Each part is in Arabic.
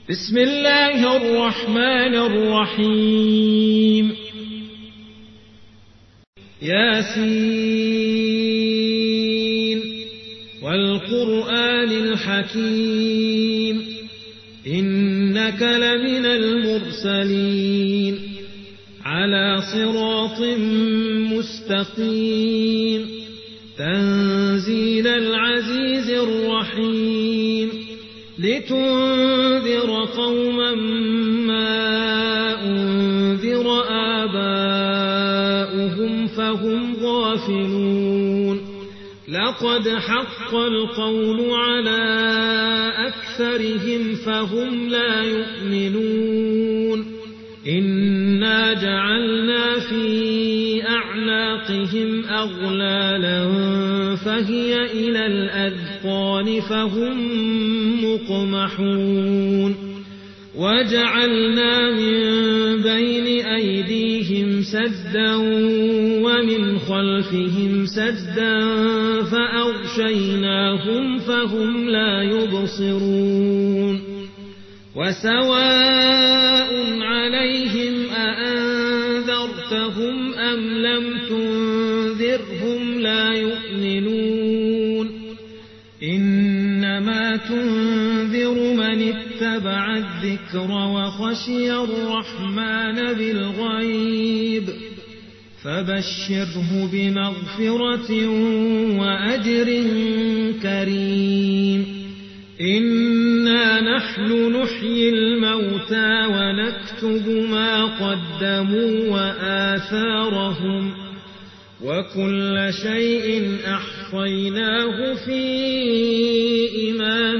بسم الله الرحمن الرحيم ياسين والقرآن الحكيم إنك لمن المرسلين على صراط مستقيم تنزيل العزيز الرحيم لتنذر قوما ما أنذر آباؤهم فهم غافلون لقد حق القول على أكثرهم فهم لا يؤمنون إنا جعلنا في أعناقهم أغلالا فهي إلى الأذقان فهم مقمحون وجعلنا من بين أيديهم سدا ومن خلفهم سدا فأغشيناهم فهم لا يبصرون وسواء عليهم أأنذرتهم أم لم تنذرهم لا يؤمنون إنما تنذر من اتبع الذكر وخشي الرحمن بالغيب فبشره بمغفرة وأجر كريم إنا نحن نحيي الموتى ونكتب ما قدموا وآثارهم وكل شيء أحصيناه في إمام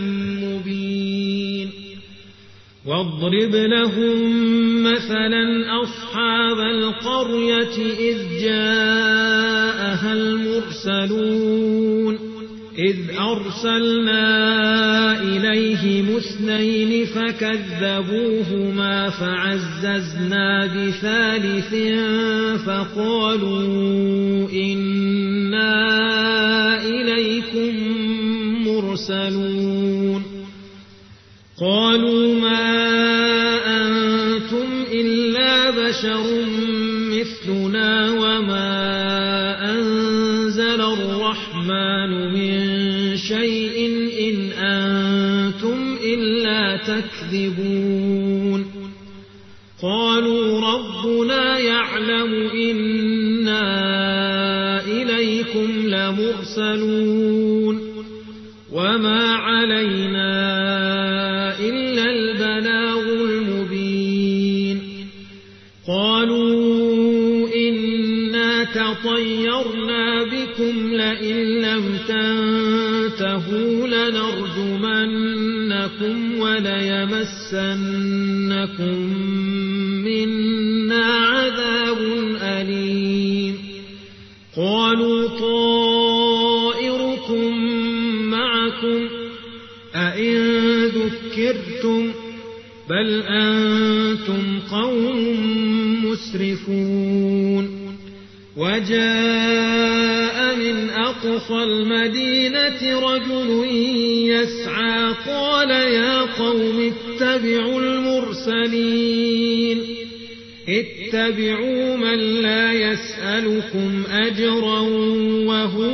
مبين واضرب لهم مثلا أصحاب القرية إذ جاءها المرسلون إذ أرسلنا إليهم 2 فكذبوهما فعززنا بثالث فقالوا إنا إليكم مرسلون قالوا ما أنتم إلا بشر مثلنا وما أنزل الرحمن من شيء إن أنتم إلا تكذبون قالوا ربنا يعلم إنا إليكم لمرسلون وما علينا إلا البلاغ المبين قالوا إنا تطيرنا بكم لئن لم تنتهوا لنرجمنكم وليمسنكم منا عذاب أليم قالوا طائركم معكم أئن ذكرتم بل أنتم قوم مسرفون وجاء من أقصى المدينة رجل يسعى قال يا قوم اتبعوا المرسلين اتبعوا من لا يسألكم أجرا وهم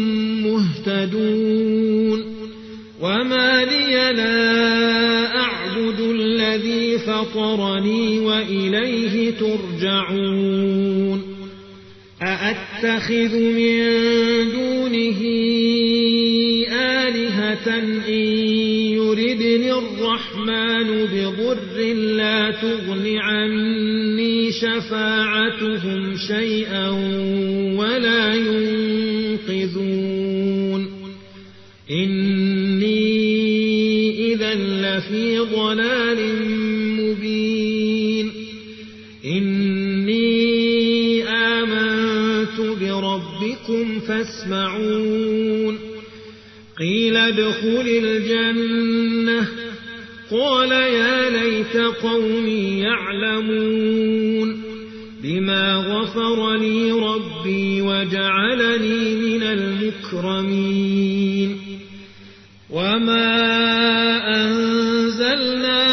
مهتدون وما لي لا أعبد الذي فطرني وإليه ترجعون أأتخذ من دونه آلهة إن يردني الرحمن بضر لا تغن عني شفاعتهم شيئا ولا ينقذون إني إذا لفي ضلال مبين إني آمنت بربكم فاسمعون قيل ادخل الجنة قال يا ليت قومي يعلمون بما غفر لي ربي وجعلني من المكرمين وما أنزلنا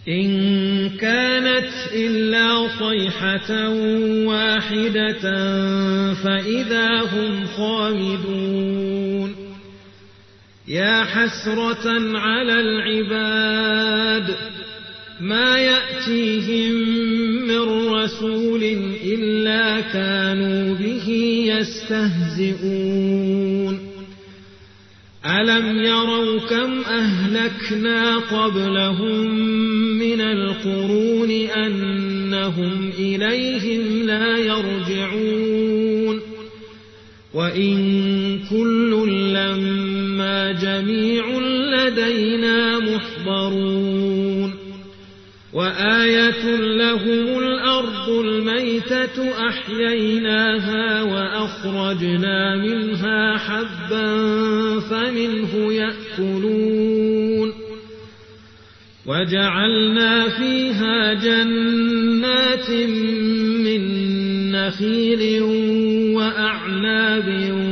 إن كانت إلا صيحة واحدة فإذا هم خامدون يا حسرة على العباد ما يأتيهم من رسول إلا كانوا به يستهزئون ألم يروا كم أهلكنا قبلهم من القرون أنهم إليهم لا يرجعون وإن كل لما جميع لدينا محضرون وآية لهم الأرض الميتة أحييناها وأخرجنا منها حبا فمنه يأكلون وجعلنا فيها جنات من نخيل وأعناب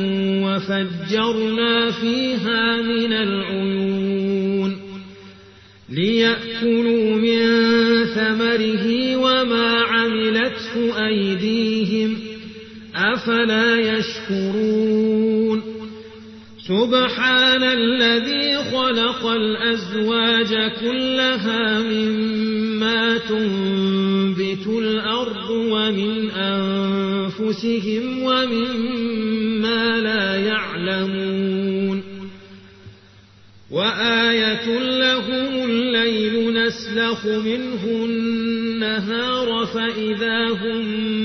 وفجرنا فيها من العيون ليأكلوا من ثمره وما عملته أيديهم أفلا يشكرون سبحان الذي خلق الأزواج كلها مما تنبت الأرض ومن أنفسهم ومما لا يعلمون وآية لهم الليل نسلخ منه النهار فإذا هم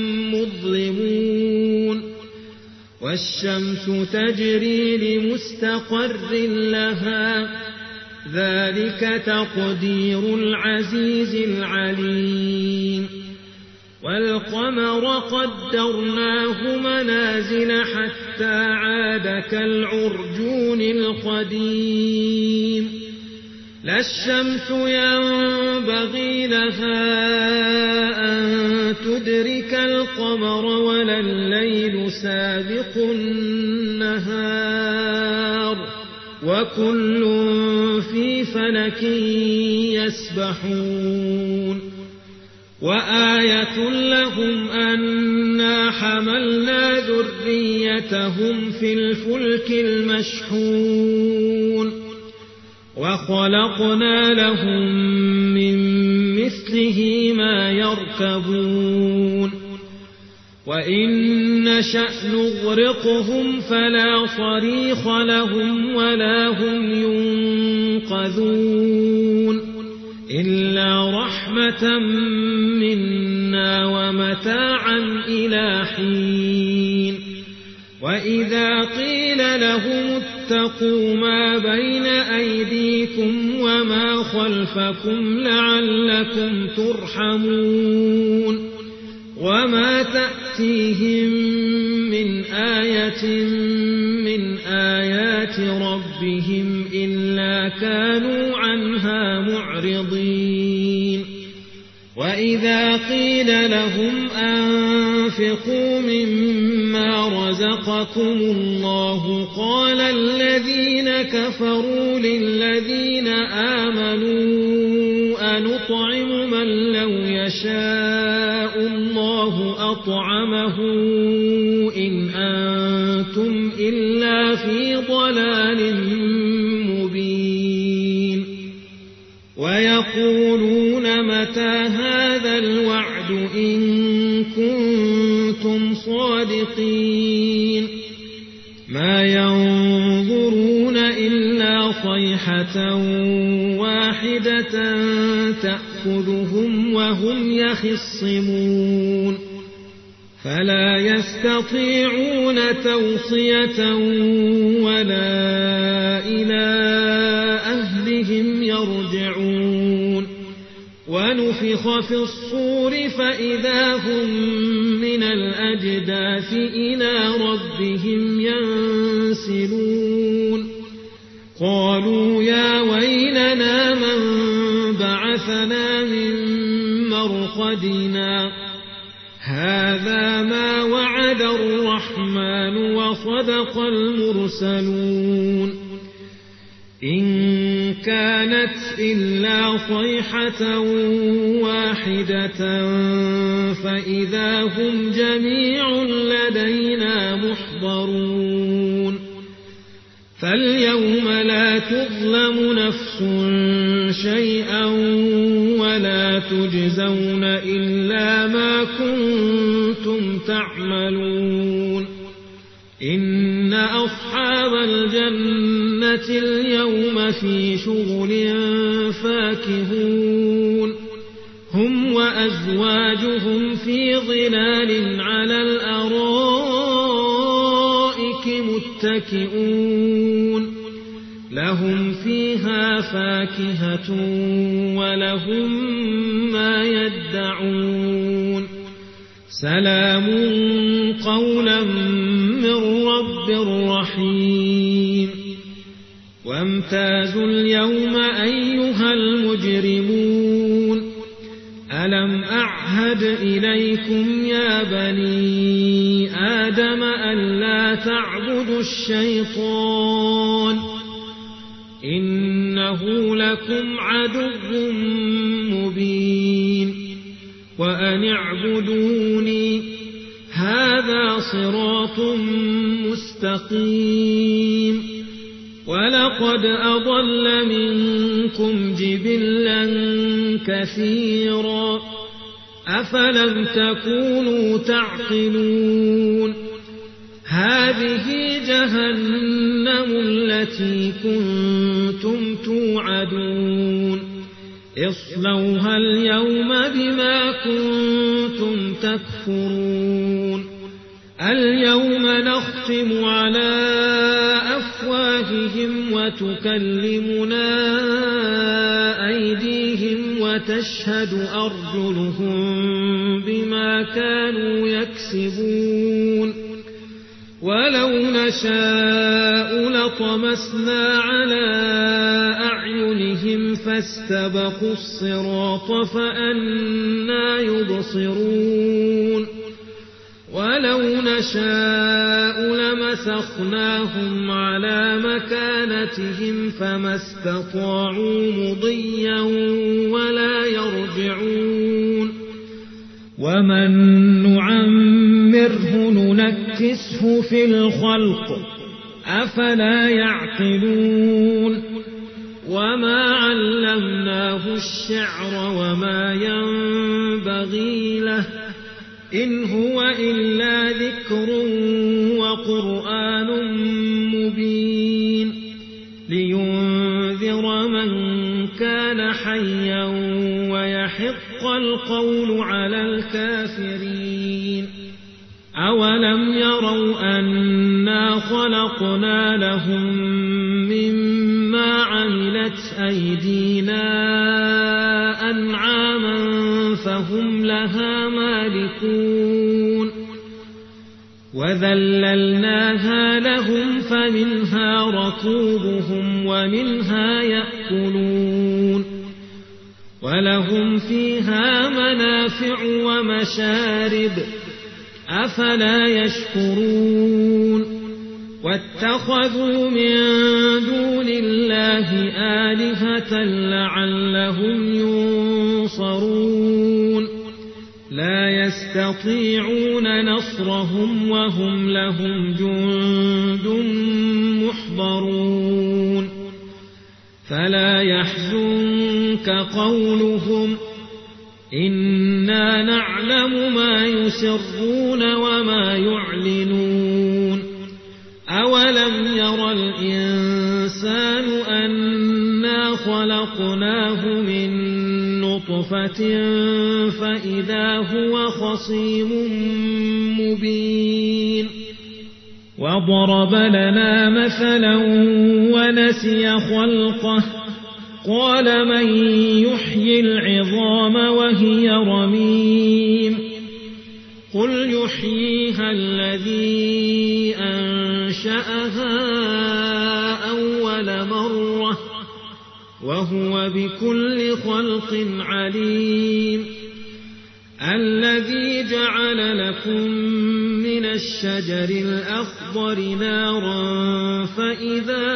مظلمون والشمس تجري لمستقر لها ذلك تقدير العزيز العليم والقمر قدرناه منازل حتى عاد كالعرجون القديم لا الشمس ينبغي لها أن تدرك القمر ولا الليل سابق النهار وكل في فلك يسبحون وآية لهم أنا حملنا ذريتهم في الفلك المشحون وخلقنا لهم من مثله ما يركبون وإن نشأ نغرقهم فلا صريخ لهم ولا هم ينقذون إلا رحمة منا ومتاعا إلى حين وإذا قيل لهم اتقوا ما بين أيديكم وما خلفكم لعلكم ترحمون وما تأتيهم من آية من آيات ربهم إلا كانوا عنها معرضين وإذا قيل لهم أنفقوا مما رزقكم الله قال الذين كفروا للذين آمنوا أنطعم من لو يشاء الله أطعمه إن أنتم إلا في ضلال مبين ويقولون متى هذا الوعد إن كنتم صادقين ما ينظرون إلا صيحة واحدة تأخذهم وهم يخصمون فلا يستطيعون توصية ولا إلى أهلهم يرجعون ونفخ في الصور فإذا هم من الأجداث إلى ربهم ينسلون قالوا يا ويلنا من بعثنا من مرقدنا هذا ما وعد الرحمن وصدق المرسلون إن كانت إلا صيحة واحدة فإذا هم جميع لدينا محضرون فاليوم لا تظلم نفس شيئا ولا تجزون إلا ما كنتم تعملون إن أصحاب الجنة اليوم في شغل فاكهون هم وأزواجهم في ظلال على الأرائك متكئون لهم فيها فاكهة ولهم ما يدعون سلام قولا من رب رحيم وامتازوا اليوم أيها المجرمون ألم أعهد إليكم يا بني آدم ألا تعبدوا الشيطان إنه لكم عدو مبين وأن اعبدوني هذا صراط مستقيم ولقد أضل منكم جبلا كثيرا أفلم تكونوا تعقلون هذه جهنم التي كنتم توعدون اصلوها اليوم بما كنتم تكفرون اليوم نختم على أفواههم وتكلمنا أيديهم وتشهد أرجلهم بما كانوا يكسبون ولو نشاء لطمسنا على أعينهم فاستبقوا الصراط فأنى يبصرون ولو نشاء لمسخناهم على مكانتهم فما استطاعوا مضيا ولا يرجعون ومن نعمره ننكسه في الخلق أفلا يعقلون وما علمناه الشعر وما ينبغي له إن هو إلا ذكر وقرآن مبين لينذر من كان حيا ويحق القول على الكافرين أولم يروا أنا خلقنا لهم مما عملت أيدينا أنعاما فهم لها مالكون وذللناها لهم فمنها ركوبهم ومنها يأكلون ولهم فيها منافع ومشارب أفلا يشكرون واتخذوا من دون الله آلهة لعلهم ينصرون لا يستطيعون نصرهم وهم لهم جند محضرون فلا يحزنك قولهم إنا نعلم ما يسرون وما يعلنون أولم ير الإنسان أنا خلقناه من نطفة فإذا هو خصيم مبين وضرب لنا مثلا ونسي خلقه قال من يحيي العظام وهي رميم قل يحييها الذي أنشأها أول مرة وهو بكل خلق عليم الذي جعل لكم من الشجر الأخضر نارا فإذا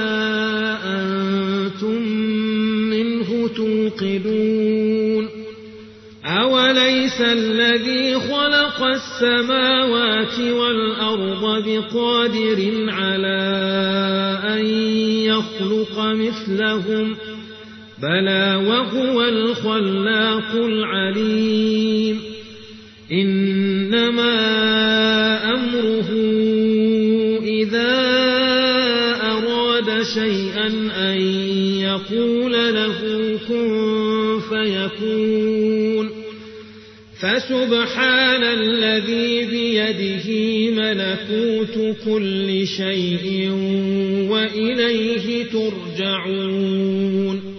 أنتم منه توقدون أوليس الذي خلق السماوات والأرض بقادر على أن يخلق مثلهم بلى وهو الخلاق العليم إنما أمره إذا أراد شيئا أن يقول له كن فيكون فسبحان الذي بيده ملكوت كل شيء وإليه ترجعون